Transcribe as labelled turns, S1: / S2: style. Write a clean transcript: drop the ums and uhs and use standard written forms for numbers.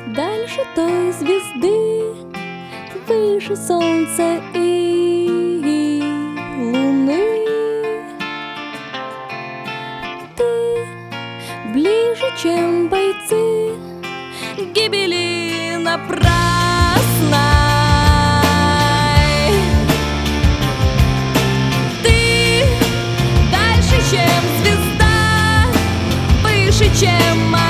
S1: Дальше той звезды, выше солнца и луны. Ты ближе, чем бойцы гибели напрасной. Ты дальше, чем звезда, выше, чем